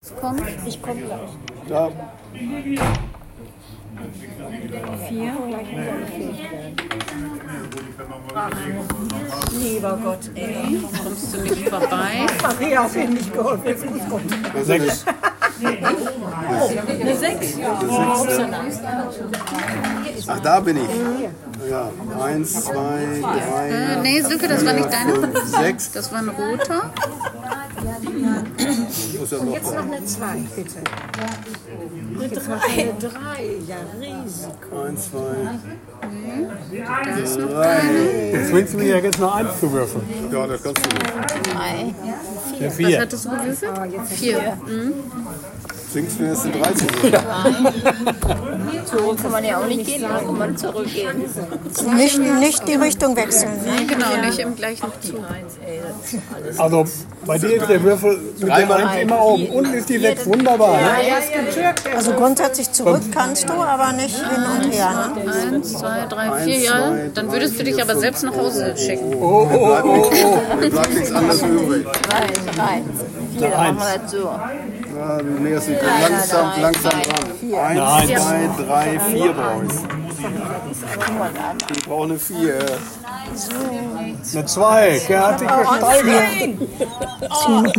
Komm. Ich komme gleich. Ja. 4. Lieber Gott, ey. Kommst du nicht vorbei? Maria hat mir nicht geholfen. Jetzt muss kommen. 6. Eine 6. Ach, da bin ich. Ja, 1, 2, 3. Nee, Silke, das war nicht deine. 6. Das war ein roter. Muss ja noch Jetzt noch eine 2, bitte. Eine 3. Ja, Risiko. 1, 2, Da ist noch 3. Jetzt zwingst du mich ja jetzt noch 1 zu würfeln. Ja, das kannst du nicht. 3. Ja, Was 4. hattest du gewürfelt? 4. Zwingst du mir jetzt eine 3 zu würfeln? So kann man ja auch nicht gehen, da kann man zurückgehen. Nicht die Richtung wechseln. Ne? Nee, genau, nicht im gleichen Zug. Also bei dir ist der Würfel mit der 1 immer oben. Unten ist die 6 wunderbar. Ne? Also grundsätzlich zurück kannst du, aber nicht hin und her. Ne? 1, 2, 3, 4, ja. Dann würdest du dich aber selbst nach Hause schicken. Mir bleibt nichts anderes übrig. 3, 4, dann machen wir das so. Ja, du näherst dich langsam dran. 1, 2, 3, 4 brauche ich. Ich brauche eine 4. Eine 2. Der hat sich gesteigert.